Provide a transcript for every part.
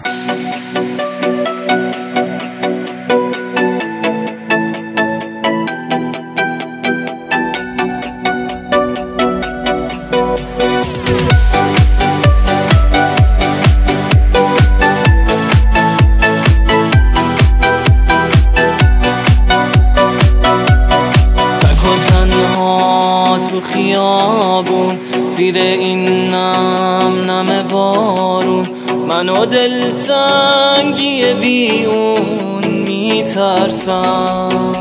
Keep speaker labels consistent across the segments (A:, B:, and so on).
A: تو خیابون زیر این نم بارون منو دلتنگی بیون میترسم.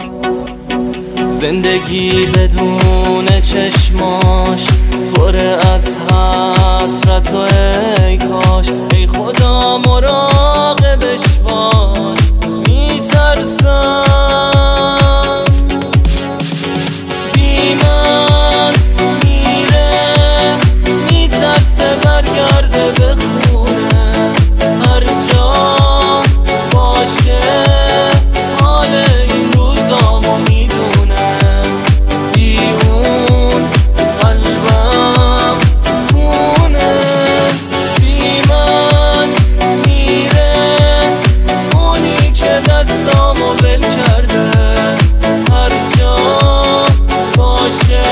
A: زندگی بدون چشماش پر از حسرت و ای کاش، ای خدا مراقبش باش میترسم. بی من میره میترسه برگرده به خونه، هر جا باشه حال این روزامو میدونه. بی اون قلبم خونه، بی من میره اونی که دستامو ول کرده، هر جا باشه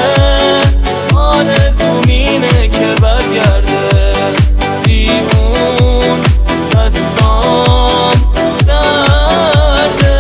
A: آرزومینه که برگرده. بی اون دستام سرده.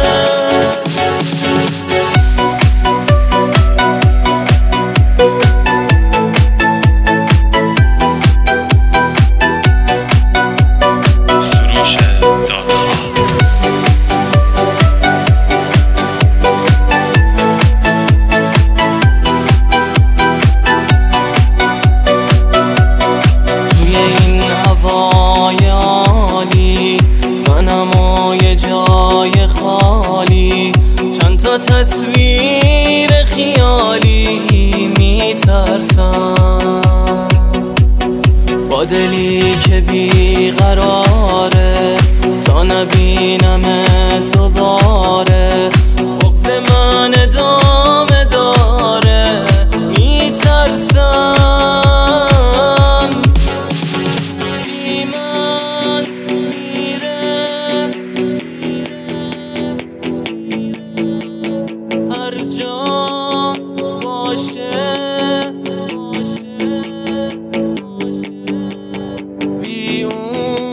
A: جای خالی چند تا تصویر خیالی میترسم، با دلی که بیقراره تا نبینم دوباره. بغض من ادامه داره میترسم. بی من هر جا باشه بی اون